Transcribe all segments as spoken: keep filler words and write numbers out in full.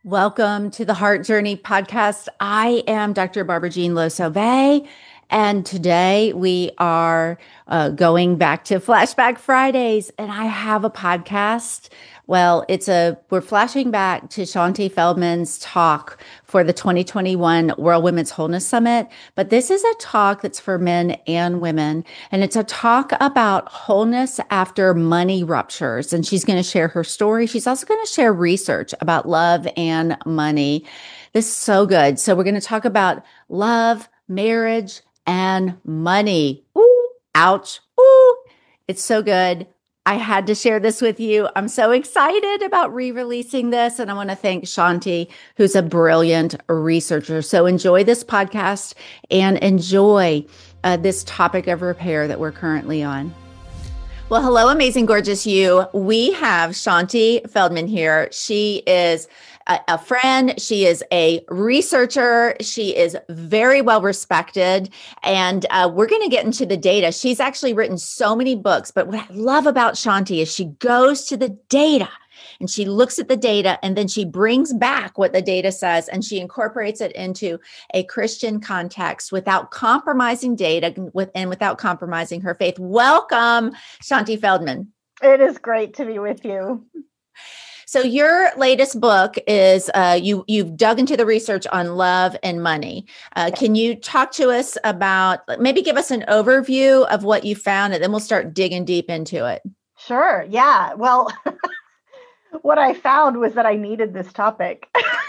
Welcome to the Heart Journey podcast. I am Doctor Barbara Jean Loews-Sauvé, and today we are uh, going back to Flashback Fridays, and I have a podcast. Well, it's a we're flashing back to Shaunti Feldhahn's talk for the twenty twenty-one World Women's Wholeness Summit, but this is a talk that's for men and women, and it's a talk about wholeness after money ruptures, and she's going to share her story. She's also going to share research about love and money. This is so good. So we're going to talk about love, marriage, and money. Ooh, ouch. Ooh, it's so good. I had to share this with you. I'm so excited about re-releasing this, and I want to thank Shaunti, who's a brilliant researcher. So enjoy this podcast and enjoy uh, this topic of repair that we're currently on. Well, hello, amazing, gorgeous you. We have Shaunti Feldhahn here. She is a, a friend. She is a researcher. She is very well respected. And uh, we're going to get into the data. She's actually written so many books. But what I love about Shaunti is she goes to the data and she looks at the data and then she brings back what the data says and she incorporates it into a Christian context without compromising data with, and without compromising her faith. Welcome, Shaunti Feldhahn. It is great to be with you. So your latest book is uh, you you've dug into the research on love and money. Uh, Yes. Can you talk to us about, maybe give us an overview of what you found, and then we'll start digging deep into it. Sure. Yeah. Well, what I found was that I needed this topic.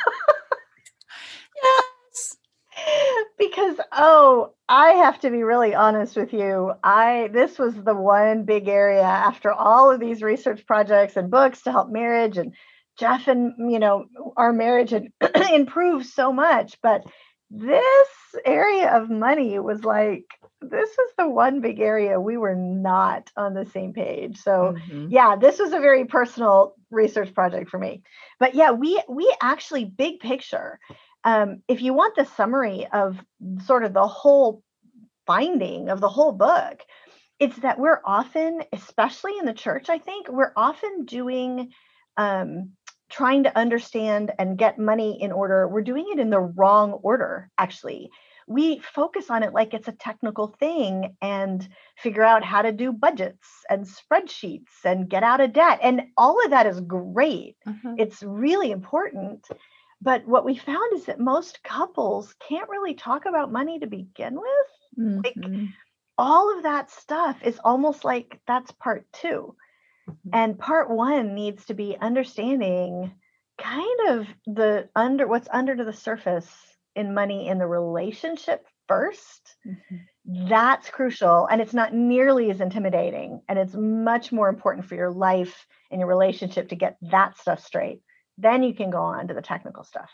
Yes. Because, oh, I have to be really honest with you. I this was the one big area after all of these research projects and books to help marriage, and Jeff and, you know, our marriage had improved so much. But this area of money was like, this is the one big area we were not on the same page. So Mhm. yeah, this was a very personal research project for me. But yeah, we we actually, big picture, um, if you want the summary of sort of the whole finding of the whole book, it's that we're often, especially in the church, I think, we're often doing, um, trying to understand and get money in order. We're doing it in the wrong order, actually. We focus on it like it's a technical thing and figure out how to do budgets and spreadsheets and get out of debt. And all of that is great. Uh-huh. It's really important. But what we found is that most couples can't really talk about money to begin with. Like, Mhm. all of that stuff is almost like that's part two. Mhm. And part one needs to be understanding kind of the under what's under to the surface in money in the relationship first. Mhm. That's crucial. And it's not nearly as intimidating. And it's much more important for your life and your relationship to get that stuff straight. Then you can go on to the technical stuff.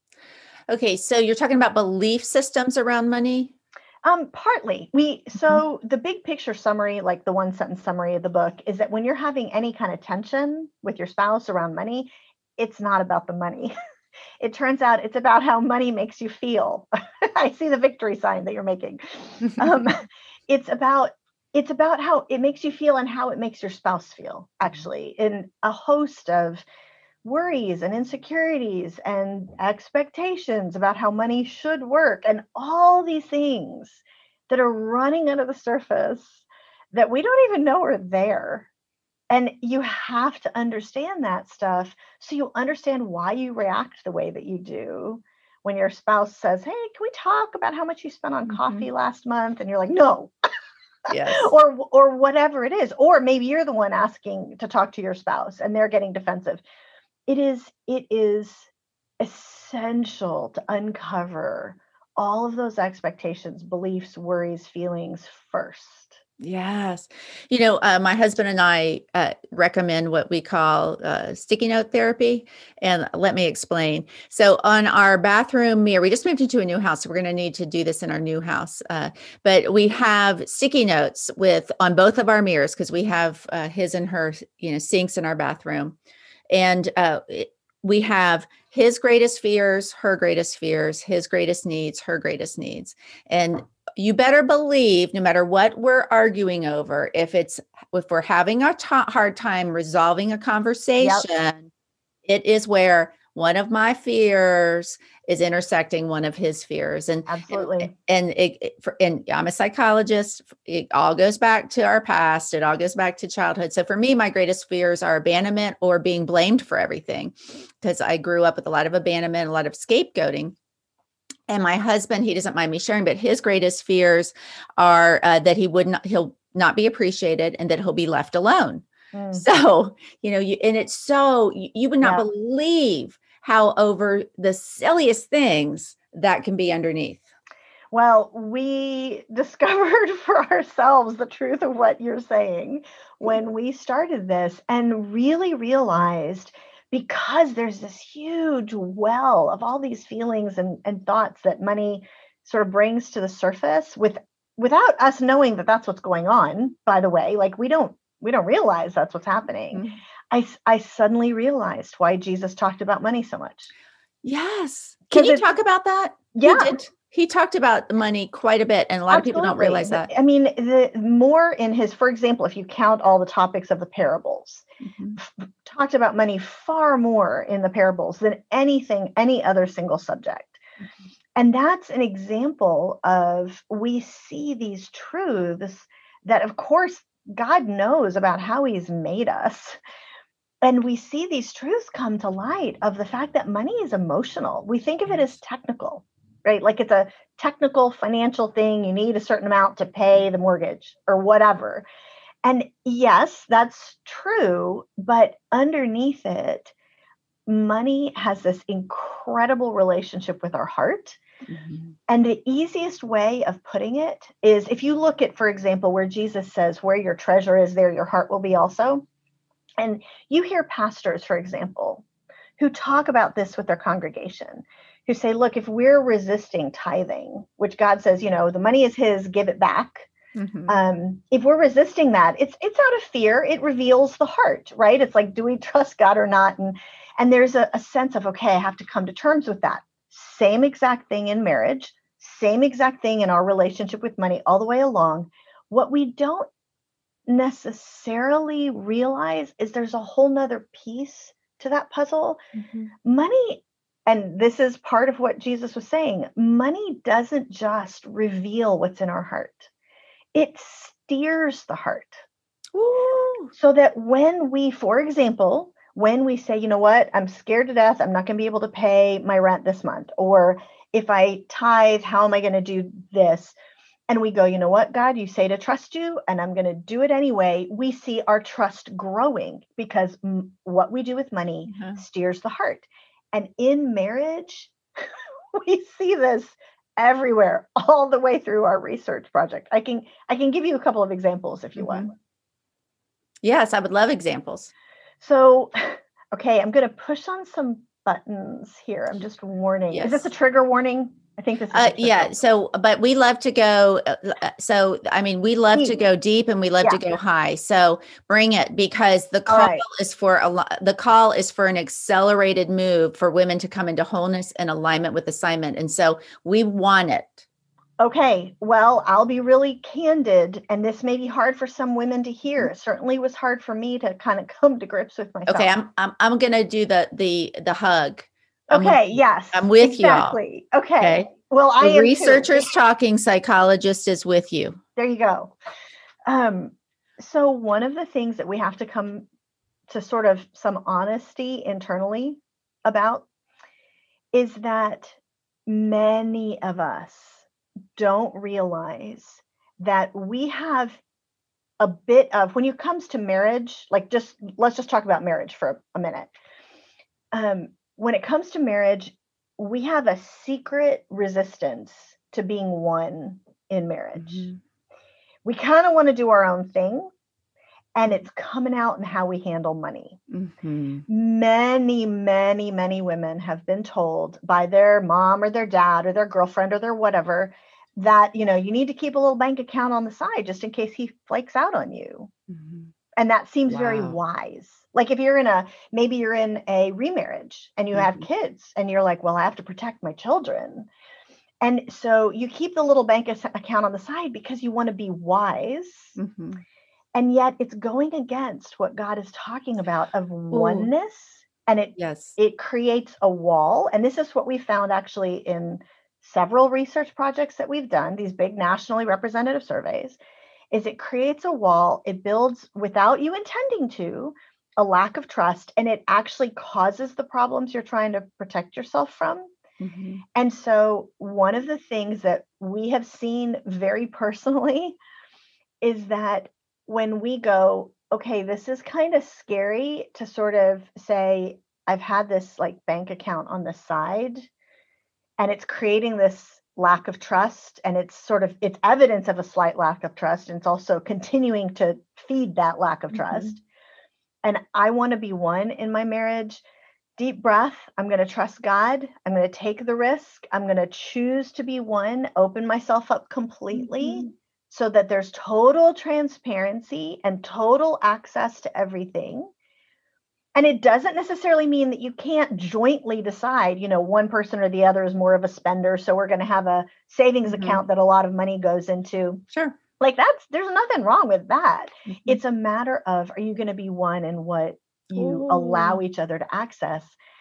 Okay, so you're talking about belief systems around money? Um, partly. We so the big picture summary, like the one sentence summary of the book, is that when you're having any kind of tension with your spouse around money, it's not about the money. It turns out it's about how money makes you feel. I see the victory sign that you're making. Um, it's about it's about how it makes you feel and how it makes your spouse feel, actually, in a host of worries and insecurities and expectations about how money should work and all these things that are running under the surface that we don't even know are there. And you have to understand that stuff so you understand why you react the way that you do when your spouse says, "Hey, can we talk about how much you spent on coffee Mhm. last month?" And you're like, "No." Yes. or or whatever it is. Or maybe you're the one asking to talk to your spouse and they're getting defensive. It is it is essential to uncover all of those expectations, beliefs, worries, feelings first. Yes. You know, uh, my husband and I uh, recommend what we call uh, sticky note therapy. And let me explain. So, on our bathroom mirror, we just moved into a new house. So, we're going to need to do this in our new house. Uh, but we have sticky notes with on both of our mirrors because we have uh, his and her, you know, sinks in our bathroom. And uh, it- we have his greatest fears, her greatest fears, his greatest needs, her greatest needs. And you better believe, no matter what we're arguing over, if it's if we're having a t- hard time resolving a Yep. conversation, it is where one of my fears is intersecting one of his fears. And, Absolutely. and, and, it, it, for, and I'm a psychologist. It all goes back to our past. It all goes back to childhood. So for me, my greatest fears are abandonment or being blamed for everything, because I grew up with a lot of abandonment, a lot of scapegoating. And my husband, he doesn't mind me sharing, but his greatest fears are uh, that he would not, he'll not be appreciated and that he'll be left alone. Mm. So, you know, you, and it's so, you, you would not yeah. believe how over the silliest things that can be underneath. Well, we discovered for ourselves the truth of what you're saying when we started this, and really realized, because there's this huge well of all these feelings and, and thoughts that money sort of brings to the surface with without us knowing that that's what's going on, by the way, like we don't we don't realize that's what's happening. Mm-hmm. I, I suddenly realized why Jesus talked about money so much. Yes. Can you talk about that? Yeah. He did. He talked about the money quite a bit, and a lot Absolutely. of people don't realize that. I mean, the more in his, for example, if you count all the topics of the parables, mm-hmm. f- talked about money far more in the parables than anything, any other single subject. Mm-hmm. And that's an example of, we see these truths that, of course, God knows about how he's made us. And we see these truths come to light of the fact that money is emotional. We think of it as technical. Right? Like it's a technical financial thing. You need a certain amount to pay the mortgage or whatever. And yes, that's true. But underneath it, money has this incredible relationship with our heart. Mm-hmm. And the easiest way of putting it is, if you look at, for example, where Jesus says, where your treasure is, there your heart will be also. And you hear pastors, for example, who talk about this with their congregation, who say, look, if we're resisting tithing, which God says, you know, the money is his, give it back. Mm-hmm. Um, if we're resisting that, it's it's out of fear. It reveals the heart, right? It's like, do we trust God or not? And and there's a, a sense of, okay, I have to come to terms with that. Same exact thing in marriage, same exact thing in our relationship with money all the way along. What we don't necessarily realize is there's a whole nother piece to that puzzle. Mm-hmm. Money, and this is part of what Jesus was saying, money doesn't just reveal what's in our heart. It steers the heart. Ooh. So that when we, for example, when we say, you know what, I'm scared to death, I'm not going to be able to pay my rent this month, or if I tithe, how am I going to do this? And we go, you know what, God, you say to trust you, and I'm going to do it anyway. We see our trust growing because m- what we do with money mm-hmm. steers the heart. And in marriage, we see this everywhere, all the way through our research project. I can I can give you a couple of examples if you mm-hmm. want. Yes, I would love examples. So, okay, I'm going to push on some buttons here. I'm just warning. Yes. Is this a trigger warning? I think this is uh, yeah. So, but we love to go. Uh, so, I mean, we love deep. to go deep and we love yeah. to go high. So bring it, because the call right. is for a lot. The call is for an accelerated move for women to come into wholeness and alignment with assignment. And so we want it. Okay. Well, I'll be really candid, and this may be hard for some women to hear. It certainly was hard for me to kind of come to grips with myself. Okay. I'm, I'm, I'm going to do the, the, the hug. I'm okay. With, yes. I'm with exactly. you all. Okay. okay. Well, I the am researchers too. talking, psychologist is with you. There you go. Um, so one of the things that we have to come to sort of some honesty internally about is that many of us don't realize that we have a bit of, when it comes to marriage, like just, let's just talk about marriage for a minute. Um, when it comes to marriage, we have a secret resistance to being one in marriage. Mm-hmm. We kind of want to do our own thing, and it's coming out in how we handle money. Mm-hmm. Many, many, many women have been told by their mom or their dad or their girlfriend or their whatever that, you know, you need to keep a little bank account on the side just in case he flakes out on you. Mm-hmm. And that seems wow. very wise. Like if you're in a, maybe you're in a remarriage and you mm-hmm. have kids and you're like, well, I have to protect my children. And so you keep the little bank account on the side because you want to be wise. Mm-hmm. And yet it's going against what God is talking about of Ooh. oneness And it Yes. it creates a wall. And this is what we found actually in several research projects that we've done, these big nationally representative surveys, is it creates a wall. It builds, without you intending to, a lack of trust, and it actually causes the problems you're trying to protect yourself from. Mm-hmm. And so one of the things that we have seen very personally is that when we go, okay, this is kind of scary to sort of say, I've had this like bank account on the side and it's creating this lack of trust, and it's sort of, it's evidence of a slight lack of trust, and it's also continuing to feed that lack of trust. Mm-hmm. And I want to be one in my marriage. Deep breath. I'm going to trust God. I'm going to take the risk. I'm going to choose to be one, open myself up completely, mm-hmm. so that there's total transparency and total access to everything. And it doesn't necessarily mean that you can't jointly decide, you know, one person or the other is more of a spender, so we're going to have a savings mm-hmm. account that a lot of money goes into. Sure. Like that's, there's nothing wrong with that. Mm-hmm. It's a matter of, are you going to be one in what you Ooh. Allow each other to access?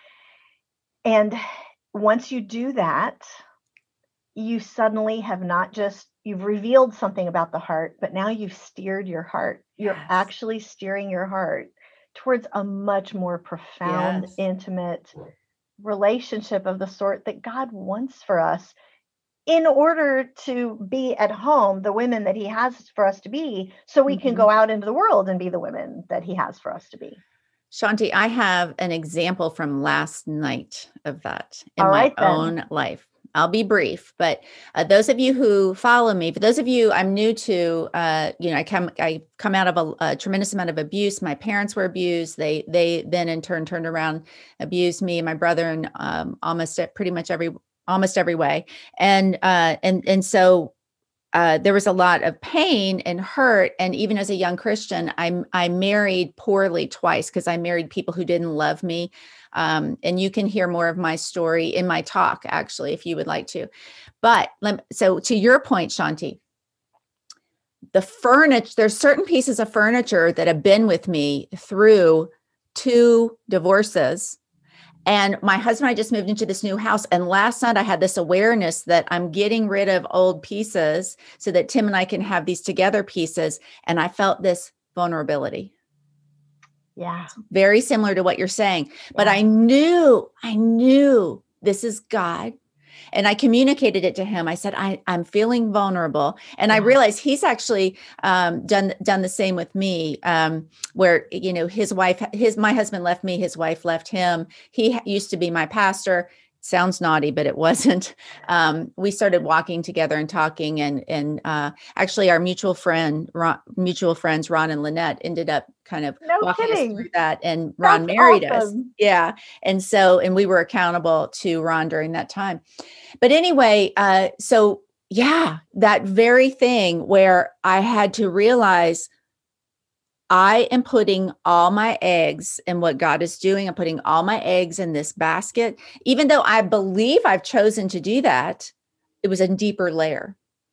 And once you do that, you suddenly have not just, you've revealed something about the heart, but now you've steered your heart. You're yes. actually steering your heart towards a much more profound, yes. intimate relationship of the sort that God wants for us in order to be at home the women that he has for us to be, so we mm-hmm. can go out into the world and be the women that he has for us to be. Shanti, I have an example from last night of that in All my right, own life. I'll be brief, but uh, those of you who follow me, for those of you I'm new to, uh, you know, I come, I come out of a, a tremendous amount of abuse. My parents were abused. They, they then in turn turned around, abused me and my brother in um, almost pretty much every, almost every way. And, uh, and, and so Uh, there was a lot of pain and hurt. And even as a young Christian, I, I married poorly twice because I married people who didn't love me. Um, and you can hear more of my story in my talk, actually, if you would like to. But let, so to your point, Shanti, the furniture, there's certain pieces of furniture that have been with me through two divorces. And my husband and I just moved into this new house. And last night I had this awareness that I'm getting rid of old pieces so that Tim and I can have these together pieces. And I felt this vulnerability. Yeah. Very similar to what you're saying. Yeah. But I knew, I knew this is God. And I communicated it to him. I said, I, I'm feeling vulnerable. And yeah. I realized he's actually um, done, done the same with me, um, where, you know, his wife, his, my husband left me, his wife left him. He used to be my pastor. Sounds naughty, but it wasn't. Um, we started walking together and talking, and and uh, actually our mutual friend, Ron, mutual friends, Ron and Lynette, ended up kind of no walking kidding. us through that. And Ron That's married awesome. us. Yeah. And so, and we were accountable to Ron during that time. But anyway, uh, so yeah, that very thing where I had to realize I am putting all my eggs in what God is doing. I'm putting all my eggs in this basket. Even though I believe I've chosen to do that, it was a deeper layer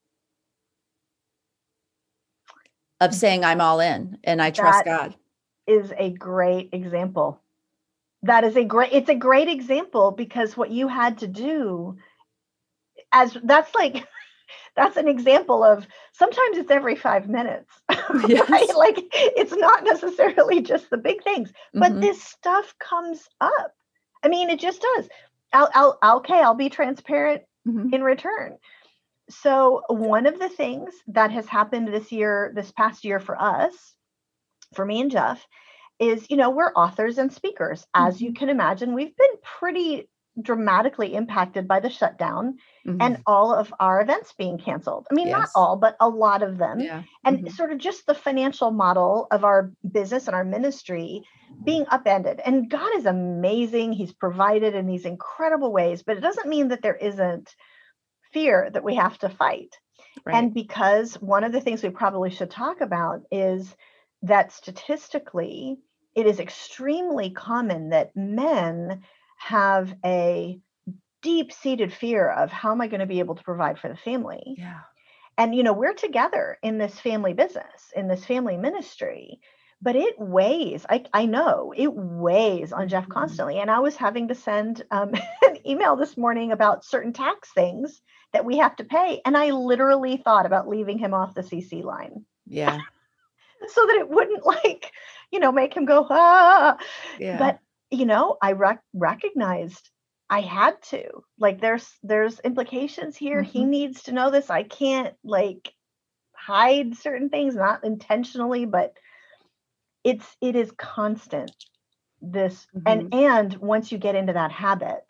of saying I'm all in and I trust that God. Is a great example. That is a great, it's a great example, because what you had to do as that's like, that's an example of, sometimes it's every five minutes, yes. right? Like it's not necessarily just the big things, but mm-hmm. this stuff comes up. I mean, it just does. I'll, I'll okay, I'll be transparent mm-hmm. in return. So one of the things that has happened this year, this past year for us, for me and Jeff, is, you know, we're authors and speakers. As mm-hmm. you can imagine, we've been pretty dramatically impacted by the shutdown mm-hmm. and all of our events being canceled. I mean, yes. not all, but a lot of them. Yeah. And mm-hmm. sort of just the financial model of our business and our ministry being upended. And God is amazing. He's provided in these incredible ways, but it doesn't mean that there isn't fear that we have to fight. Right. And because one of the things we probably should talk about is that statistically, it is extremely common that men have a deep-seated fear of, how am I going to be able to provide for the family? Yeah. And, you know, we're together in this family business, in this family ministry, but it weighs. I, I know it weighs on Jeff Mhm. constantly. And I was having to send um, an email this morning about certain tax things that we have to pay. And I literally thought about leaving him off the C C line Yeah. so that it wouldn't like, you know, make him go, ah. Yeah. But, you know, I rec- recognized I had to. Like there's there's implications here. He Mhm. needs to know this. I can't like hide certain things, not intentionally, but it's it is constant. This and Mhm. and once you get into that habit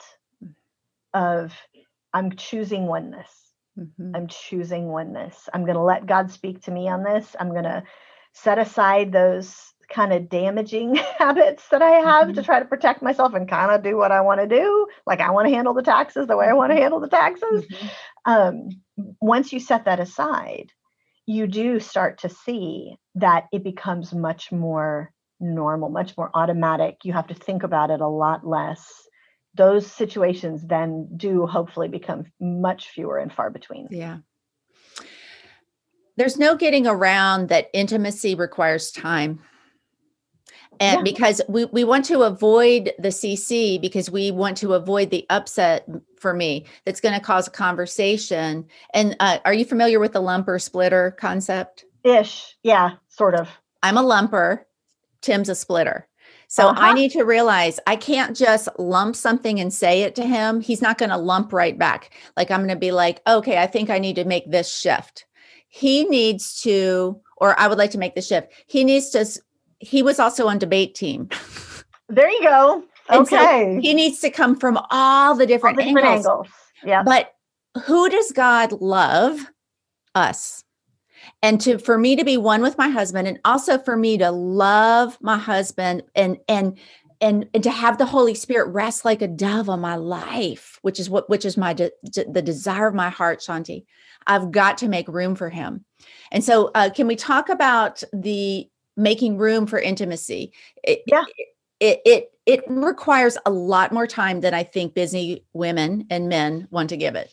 of I'm choosing oneness. Mhm. I'm choosing oneness. I'm going to let God speak to me on this. I'm going to set aside those kind of damaging habits that I have to Mhm. try to protect myself and kind of do what I want to do. Like I want to handle the taxes the way I want to Mhm. handle the taxes. Mhm. Um, once you set that aside, you do start to see that it becomes much more normal, much more automatic. You have to think about it a lot less. Those situations then do hopefully become much fewer and far between. Yeah. There's no getting around that intimacy requires time. And Yeah. because we, we want to avoid the C C because we want to avoid the upset for me that's going to cause a conversation. And uh, are you familiar with the lumper splitter concept? Ish. Yeah, sort of. I'm a lumper. Tim's a splitter. So I Uh-huh. need to realize I can't just lump something and say it to him. He's not going to lump right back. Like I'm going to be like, okay, I think I need to make this shift. He needs to, or I would like to make the shift. He needs to, he was also on debate team. There you go. And so Okay. he needs to come from all the All different the different angles. angles. Yeah. But who does God love? Us. And to for me to be one with my husband, and also for me to love my husband and and and, and to have the Holy Spirit rest like a dove on my life, which is what which is my de, de, the desire of my heart, Shanti. I've got to make room for him. And so uh, can we talk about the making room for intimacy? It, Yeah. it it it requires a lot more time than I think busy women and men want to give it.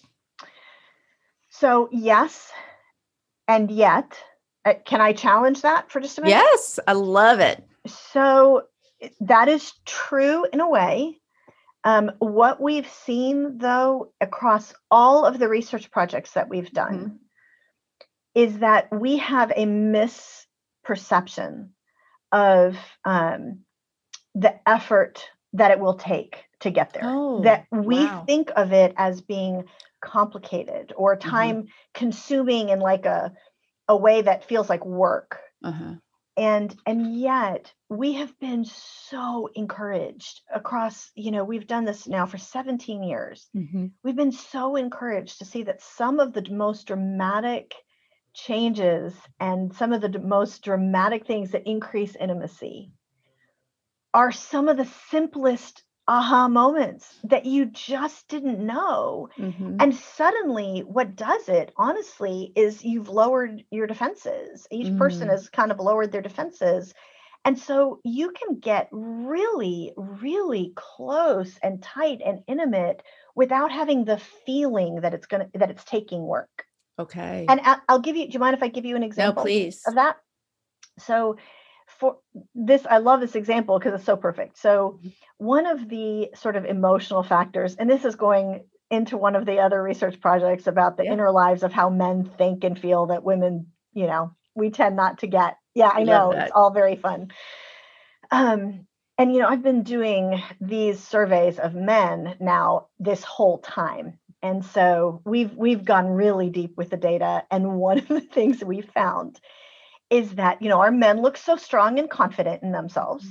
So, yes, and yet, uh, can I challenge that for just a minute? Yes, I love it. So, that is true in a way. Um, what we've seen, though, across all of the research projects that we've done, Mm-hmm. is that we have a misperception of um, the effort that it will take to get there. Oh, That we wow. think of it as being complicated or Uh-huh. time consuming in like a, a way that feels like work. Uh-huh. And and yet we have been so encouraged across, you know, we've done this now for seventeen years. Mm-hmm. We've been so encouraged to see that some of the most dramatic changes and some of the d- most dramatic things that increase intimacy are some of the simplest aha moments that you just didn't know. Mm-hmm. And suddenly, what does it, honestly, is you've lowered your defenses. Each person Mm. has kind of lowered their defenses. And so you can get really, really close and tight and intimate without having the feeling that it's going to, that it's taking work. Okay. And I- I'll give you, do you mind if I give you an No, example please. of that? So for this, I love this example because it's so perfect. So one of the sort of emotional factors, and this is going into one of the other research projects about the Yeah. inner lives of how men think and feel that women, you know, we tend not to get. Yeah, I I love know. It's that. all very fun. Um, and, you know, I've been doing these surveys of men now this whole time. And so we've we've gone really deep with the data. And one of the things we found is that, you know, our men look so strong and confident in themselves.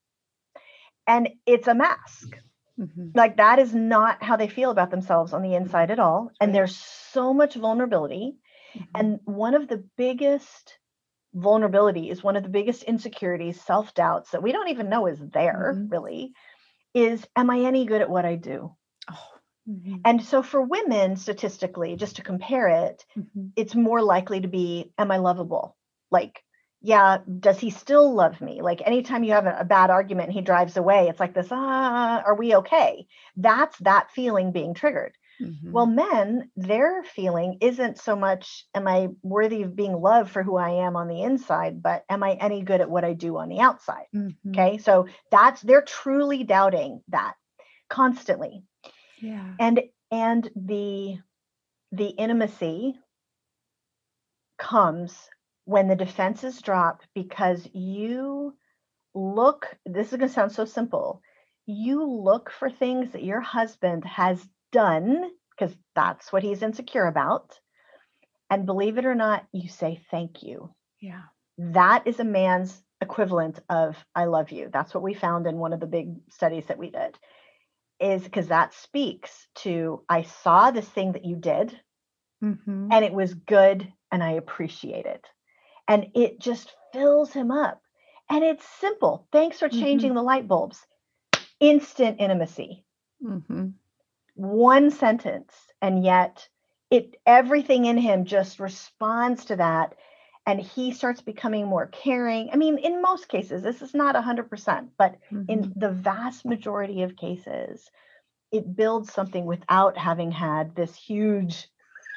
And it's a mask. Mm-hmm. Like that is not how they feel about themselves on the inside at all. And Right. there's so much vulnerability. Mm-hmm. And one of the biggest vulnerabilities, one of the biggest insecurities, self-doubts that we don't even know is there Mm-hmm. really, is am I any good at what I do? Oh. Mm-hmm. And so for women, statistically, just to compare it, Mm-hmm. it's more likely to be, am I lovable? Like, yeah, does he still love me? Like anytime you have a, a bad argument and he drives away, it's like this, ah, are we okay? That's that feeling being triggered. Well, Mhm. men, their feeling isn't so much, am I worthy of being loved for who I am on the inside, but am I any good at what I do on the outside? Mhm. Okay. So that's, they're truly doubting that constantly. Yeah. And, and the, the intimacy comes when the defenses drop because you look, this is going to sound so simple. You look for things that your husband has done because that's what he's insecure about. And believe it or not, you say thank you. Yeah. That is a man's equivalent of I love you. That's what we found in one of the big studies that we did, is because that speaks to I saw this thing that you did Mhm. and it was good and I appreciate it. And it just fills him up. And it's simple. Thanks for changing Mhm. the light bulbs. Instant intimacy. Mhm. One sentence. And yet it everything in him just responds to that. And he starts becoming more caring. I mean, in most cases, this is not one hundred percent, but in Mhm. the vast majority of cases, it builds something without having had this huge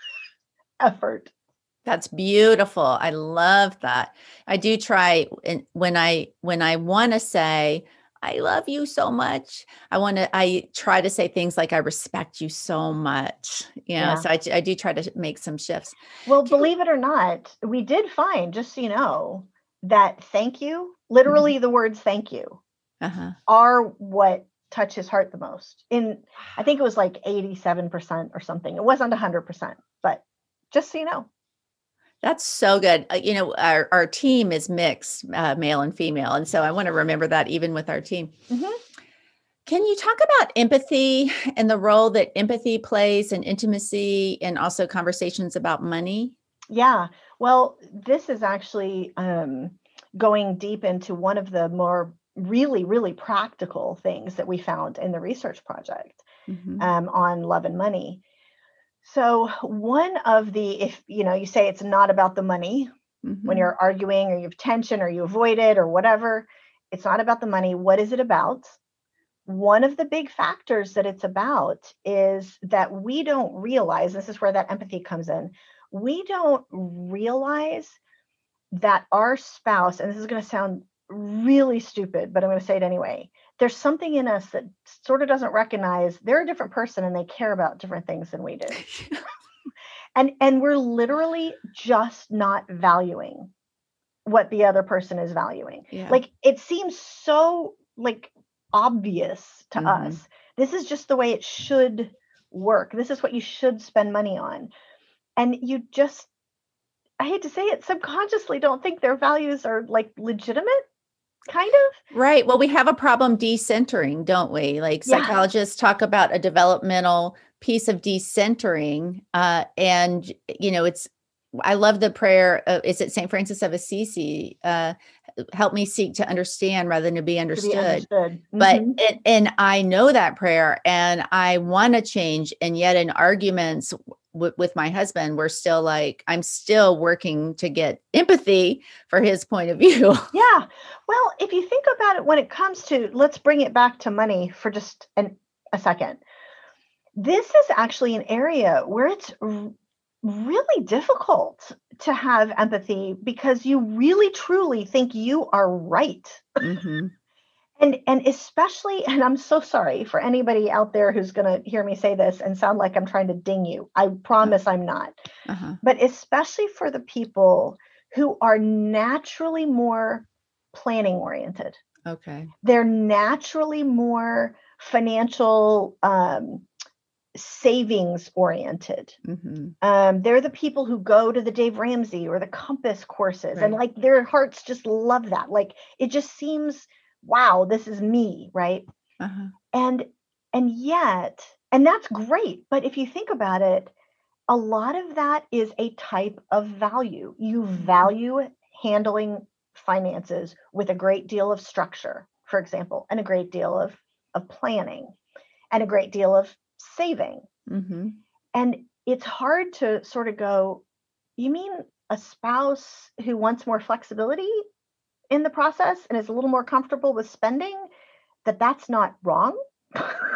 effort. That's beautiful. I love that. I do try and when I when I wanna say, "I love you so much," I wanna I try to say things like, "I respect you so much." You know, Yeah. so I d I do try to make some shifts. Well, Can believe it or not, we did find, just so you know, that thank you, Mhm. literally the words thank you, Uh-huh. are what touch his heart the most. In I think it was like eighty-seven percent or something. It wasn't one hundred percent, but just so you know. That's so good. Uh, you know, our our team is mixed, uh, male and female, and so I wanna remember that even with our team. Mhm. Can you talk about empathy and the role that empathy plays in intimacy and also conversations about money? Yeah. Well, this is actually um, going deep into one of the more really, really practical things that we found in the research project Mhm. um, on love and money. So, one of the, if you know, you say it's not about the money when Mhm. you're arguing or you have tension or you avoid it or whatever, it's not about the money. What is it about? One of the big factors that it's about is that we don't realize this is where that empathy comes in. We don't realize that our spouse, and this is going to sound really stupid, but I'm going to say it anyway. There's something in us that sort of doesn't recognize they're a different person and they care about different things than we do. And and we're literally just not valuing what the other person is valuing. Yeah. Like it seems so like obvious to us. Mhm. This is just the way it should work. This is what you should spend money on. And you just I hate to say it, subconsciously don't think their values are like legitimate, kind of. Right. Well, we have a problem decentering, don't we? Like Yeah. psychologists talk about a developmental piece of decentering. Uh, and, you know, it's, I love the prayer. Uh, is it Saint Francis of Assisi? Uh, help me seek to understand rather than to be To be understood. understood. But Hmm. and, and I know that prayer and I want to change. And yet in arguments w- with my husband, we're still like, I'm still working to get empathy for his point of view. Yeah. Well, if you think about it when it comes to, let's bring it back to money for just an, a second. This is actually an area where it's r- really difficult to have empathy because you really truly think you are right. Hmm. And and especially, and I'm so sorry for anybody out there who's going to hear me say this and sound like I'm trying to ding you. I promise I'm not. Uh-huh. But especially for the people who are naturally more planning oriented. Okay. They're naturally more financial um, savings oriented. Mhm. Um, they're the people who go to the Dave Ramsey or the Compass courses, and Right. like their hearts just love that. Like it just seems, wow, this is me, right? Uh-huh. And and yet, and that's great. But if you think about it, a lot of that is a type of value. You Mhm. value handling finances with a great deal of structure, for example, and a great deal of of planning and a great deal of saving. Mhm. And it's hard to sort of go, you mean a spouse who wants more flexibility in the process and is a little more comfortable with spending, that that's not wrong?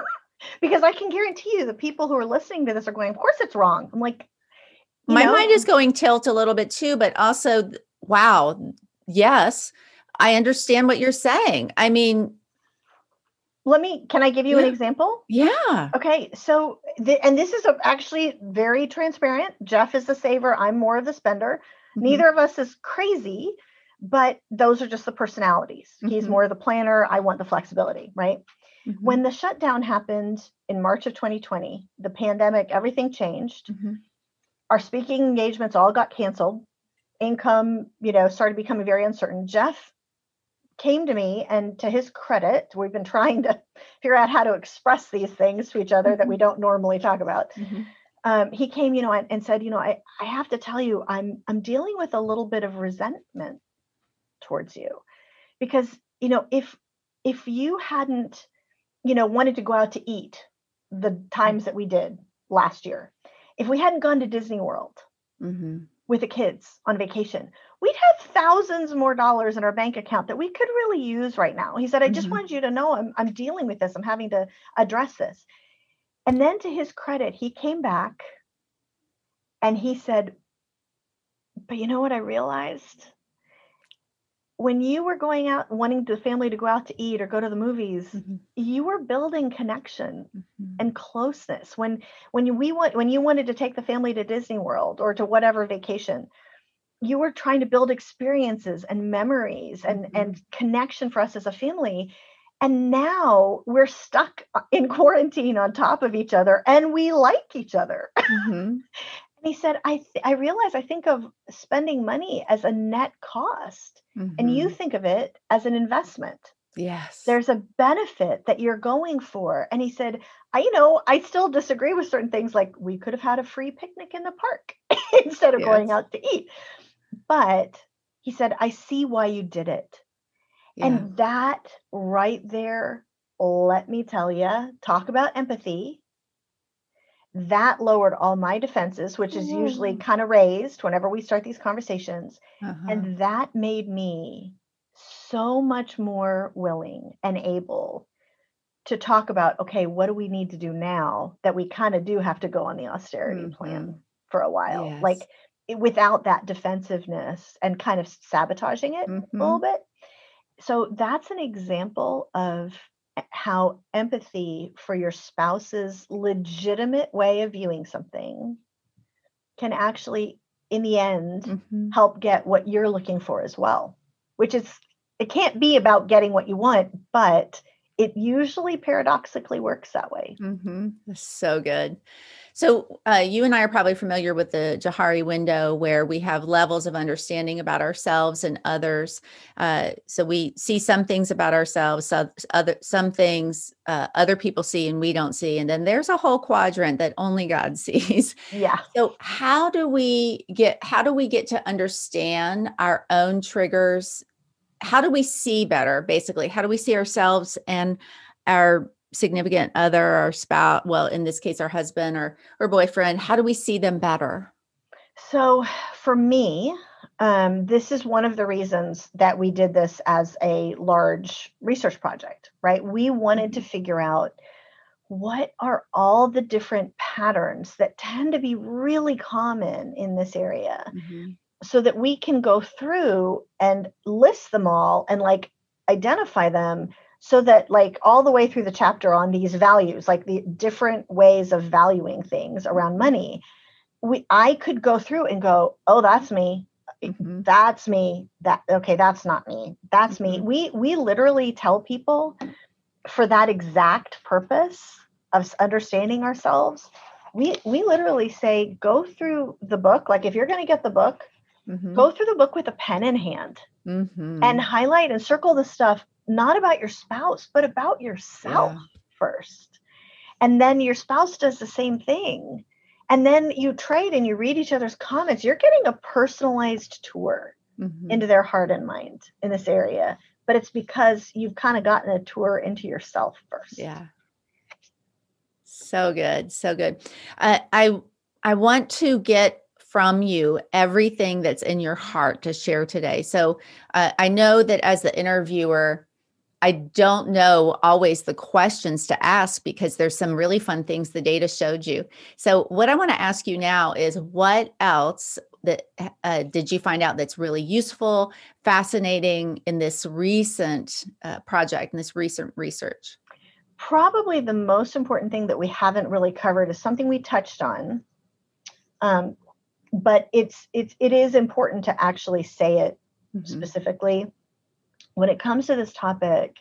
Because I can guarantee you the people who are listening to this are going, of course it's wrong. I'm like, you My know, mind is going tilt a little bit too, but also, wow, yes, I understand what you're saying. I mean, let me, can I give you yeah. an example? Yeah. Okay. So, the, and this is a, actually very transparent. Jeff is the saver. I'm more of the spender. Mm-hmm. Neither of us is crazy, but those are just the personalities. Mm-hmm. He's more the planner. I want the flexibility, right? Mm-hmm. When the shutdown happened in March of twenty twenty, the pandemic, everything changed. Mm-hmm. Our speaking engagements all got canceled. Income, you know, started becoming very uncertain. Jeff came to me, and to his credit, we've been trying to figure out how to express these things to each other mm-hmm. that we don't normally talk about. Mm-hmm. Um, he came, you know, and, and said, you know, I, I have to tell you, I'm I'm dealing with a little bit of resentment towards you, because, you know, if if you hadn't, you know, wanted to go out to eat the times that we did last year, if we hadn't gone to Disney World mm-hmm. with the kids on vacation, we'd have thousands more dollars in our bank account that we could really use right now. He said, I just mm-hmm. wanted you to know I'm I'm dealing with this. I'm having to address this. And then, to his credit, he came back and he said, but you know what I realized? When you were going out, wanting the family to go out to eat or go to the movies, mm-hmm. you were building connection mm-hmm. and closeness. When when we want when you wanted to take the family to Disney World or to whatever vacation, you were trying to build experiences and memories and, mm-hmm. and connection for us as a family. And now we're stuck in quarantine on top of each other, and we like each other. Mm-hmm. And he said, I th- I realize I think of spending money as a net cost, mm-hmm. and you think of it as an investment. Yes. There's a benefit that you're going for. And he said, I, you know, I still disagree with certain things, like we could have had a free picnic in the park instead of yes. going out to eat. But he said, I see why you did it. Yeah. And that right there, let me tell you, talk about empathy. That lowered all my defenses, which is usually kind of raised whenever we start these conversations. Uh-huh. And that made me so much more willing and able to talk about, okay, what do we need to do now that we kind of do have to go on the austerity mm-hmm. plan for a while? Yes. Like, without that defensiveness and kind of sabotaging it mm-hmm. a little bit. So that's an example of how empathy for your spouse's legitimate way of viewing something can actually, in the end, mm-hmm. help get what you're looking for as well, which is, it can't be about getting what you want, but it usually paradoxically works that way. Mm-hmm. That's so good. So uh, you and I are probably familiar with the Johari window, where we have levels of understanding about ourselves and others. Uh, so we see some things about ourselves, so other some things uh, other people see and we don't see. And then there's a whole quadrant that only God sees. Yeah. So how do we get, how do we get to understand our own triggers? How do we see better, basically? How do we see ourselves and our significant other, our spouse, well, in this case, our husband or, or boyfriend? How do we see them better? So for me, um, this is one of the reasons that we did this as a large research project, right? We wanted mm-hmm. to figure out, what are all the different patterns that tend to be really common in this area, mm-hmm. so that we can go through and list them all and like identify them, so that like all the way through the chapter on these values, like the different ways of valuing things around money, we I could go through and go, oh, that's me. Mm-hmm. That's me. That okay, that's not me. That's mm-hmm. me. We we literally tell people, for that exact purpose of understanding ourselves, we we literally say, go through the book. Like, if you're going to get the book, mm-hmm. go through the book with a pen in hand mm-hmm. and highlight and circle the stuff, not about your spouse, but about yourself yeah. first. And then your spouse does the same thing. And then you trade and you read each other's comments. You're getting a personalized tour mm-hmm. into their heart and mind in this area. But it's because you've kind of gotten a tour into yourself first. Yeah. So good. So good. Uh, I, I want to get from you everything that's in your heart to share today. So uh, I know that as the interviewer, I don't know always the questions to ask because there's some really fun things the data showed you. So what I want to ask you now is what else that uh, did you find out that's really useful, fascinating in this recent uh, project, in this recent research? Probably the most important thing that we haven't really covered is something we touched on. Um, but it's it's it is important to actually say it mm-hmm. specifically. When it comes to this topic,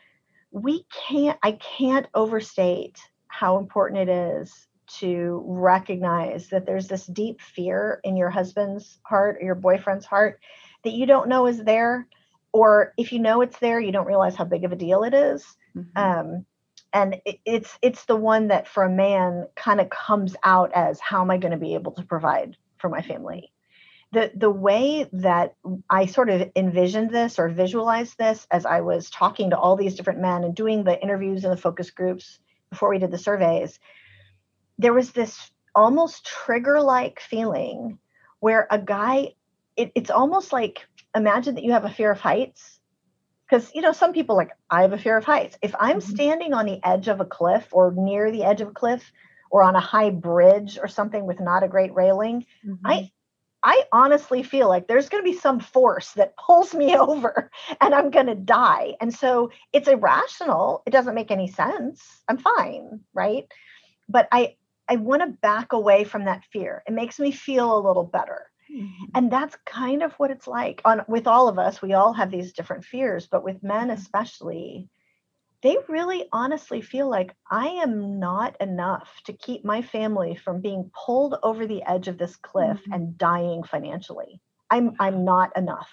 we can't I can't overstate how important it is to recognize that there's this deep fear in your husband's heart or your boyfriend's heart that you don't know is there, or if you know it's there, you don't realize how big of a deal it is. Mm-hmm. Um, and it, it's it's the one that for a man kind of comes out as, how am I going to be able to provide for my family? The the way that I sort of envisioned this or visualized this as I was talking to all these different men and doing the interviews and the focus groups before we did the surveys, there was this almost trigger-like feeling where a guy, it, it's almost like, imagine that you have a fear of heights. Because, you know, some people like, I have a fear of heights. If I'm mm-hmm. standing on the edge of a cliff or near the edge of a cliff or on a high bridge or something with not a great railing, mm-hmm. I I honestly feel like there's going to be some force that pulls me over and I'm going to die. And so it's irrational. It doesn't make any sense. I'm fine, right? But I, I want to back away from that fear. It makes me feel a little better. Mm-hmm. And that's kind of what it's like on with all of us. We all have these different fears, but with men especially, they really honestly feel like, I am not enough to keep my family from being pulled over the edge of this cliff mm-hmm. and dying financially. I'm I'm not enough.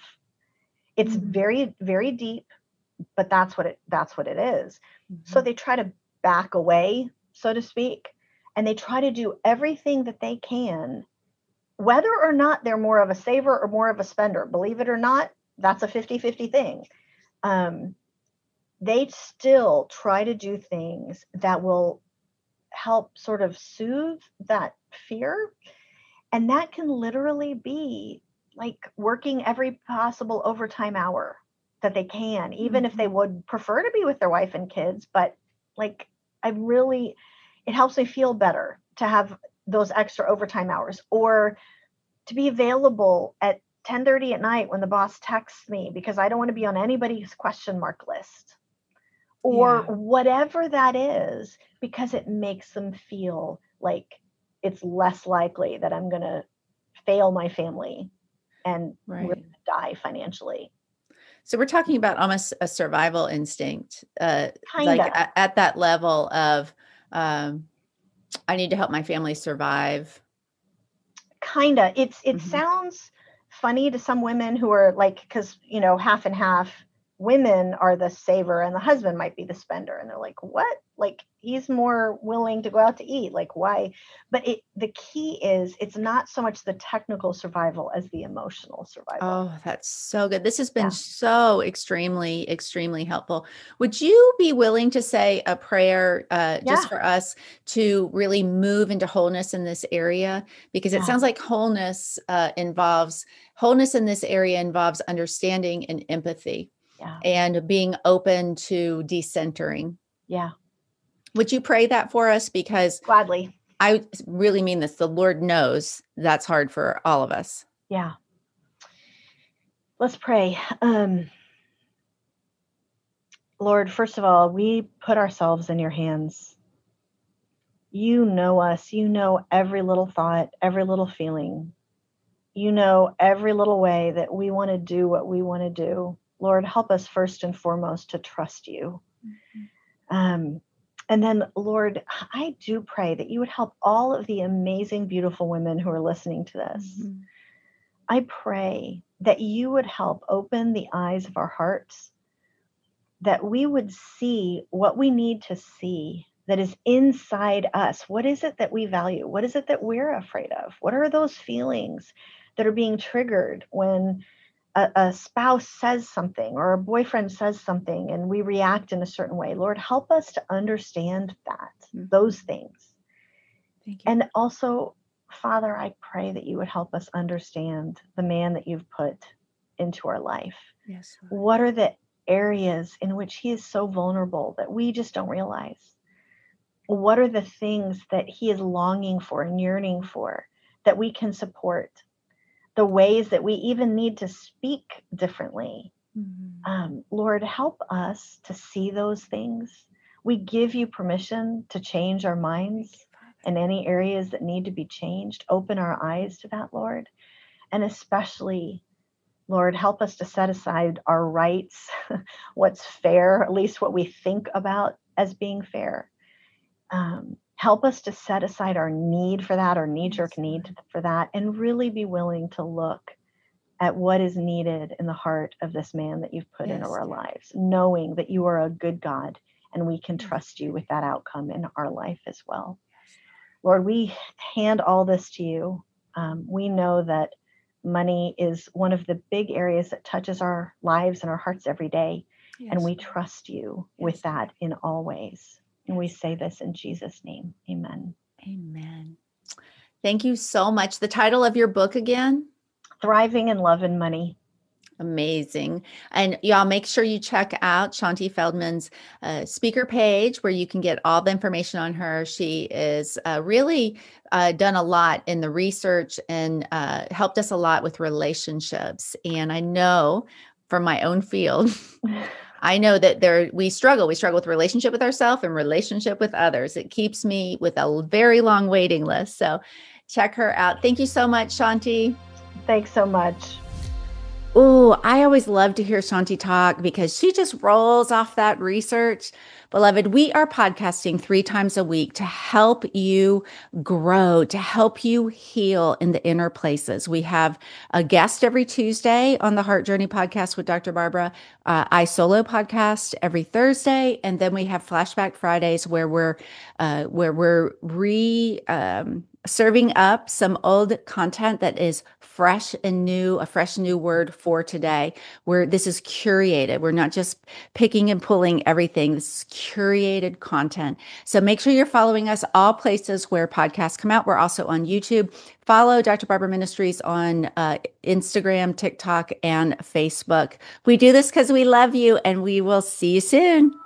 It's mm-hmm. very, very deep, but that's what it that's what it is. Mm-hmm. So they try to back away, so to speak, and they try to do everything that they can, whether or not they're more of a saver or more of a spender. Believe it or not, that's a fifty-fifty thing. Um, they still try to do things that will help sort of soothe that fear. And that can literally be like working every possible overtime hour that they can, even mm-hmm. if they would prefer to be with their wife and kids. But like, I really, it helps me feel better to have those extra overtime hours, or to be available at ten thirty at night when the boss texts me because I don't want to be on anybody's question mark list. Or yeah. whatever that is, because it makes them feel like it's less likely that I'm going to fail my family and right. we're going to die financially. So we're talking about almost a survival instinct, uh, like at, at that level of, um, I need to help my family survive. Kinda. It's it mm-hmm. sounds funny to some women who are like, because, you know, half and half. Women are the saver and the husband might be the spender. And they're like, what? Like, he's more willing to go out to eat. Like, why? But it, the key is it's not so much the technical survival as the emotional survival. Oh, that's so good. This has been yeah. so extremely, extremely helpful. Would you be willing to say a prayer uh, just yeah. for us to really move into wholeness in this area? Because it yeah. sounds like wholeness uh, involves, wholeness in this area involves understanding and empathy. Yeah. And being open to decentering. Yeah. Would you pray that for us? Because gladly. I really mean this. The Lord knows that's hard for all of us. Yeah. Let's pray. Um, Lord, first of all, we put ourselves in your hands. You know us. You know every little thought, every little feeling. You know every little way that we want to do what we want to do. Lord, help us first and foremost to trust you. Mm-hmm. Um, and then, Lord, I do pray that you would help all of the amazing, beautiful women who are listening to this. Mm-hmm. I pray that you would help open the eyes of our hearts, that we would see what we need to see that is inside us. What is it that we value? What is it that we're afraid of? What are those feelings that are being triggered when A, a spouse says something or a boyfriend says something and we react in a certain way? Lord, help us to understand that, mm-hmm. those things. Thank you. And also, Father, I pray that you would help us understand the man that you've put into our life. Yes. Lord. What are the areas in which he is so vulnerable that we just don't realize? What are the things that he is longing for and yearning for that we can support? The ways that we even need to speak differently. Mm-hmm. Um, Lord, help us to see those things. We give you permission to change our minds in any areas that need to be changed. Open our eyes to that, Lord. And especially, Lord, help us to set aside our rights, what's fair, at least what we think about as being fair. Um, help us to set aside our need for that, our knee-jerk need for that, and really be willing to look at what is needed in the heart of this man that you've put yes. into our lives, knowing that you are a good God and we can trust you with that outcome in our life as well. Lord, we hand all this to you. Um, we know that money is one of the big areas that touches our lives and our hearts every day. Yes. And we trust you yes. with that in all ways. And we say this in Jesus' name. Amen. Amen. Thank you so much. The title of your book again? Thriving in Love and Money. Amazing. And y'all make sure you check out Shaunti Feldhahn's uh, speaker page where you can get all the information on her. She is uh, really uh, done a lot in the research and uh, helped us a lot with relationships. And I know from my own field, I know that there we struggle. We struggle with relationship with ourselves and relationship with others. It keeps me with a very long waiting list. So check her out. Thank you so much, Shaunti. Thanks so much. Oh, I always love to hear Shaunti talk because she just rolls off that research. Beloved, we are podcasting three times a week to help you grow, to help you heal in the inner places. We have a guest every Tuesday on the Heart Journey podcast with Doctor Barbara, uh, I Solo podcast every Thursday, and then we have Flashback Fridays where we're uh, where we're re um, serving up some old content that is fresh and new, a fresh new word for today, where this is curated. We're not just picking and pulling everything. This is curated content. So make sure you're following us all places where podcasts come out. We're also on YouTube. Follow Doctor Barbara Ministries on uh, Instagram, TikTok, and Facebook. We do this because we love you, and we will see you soon.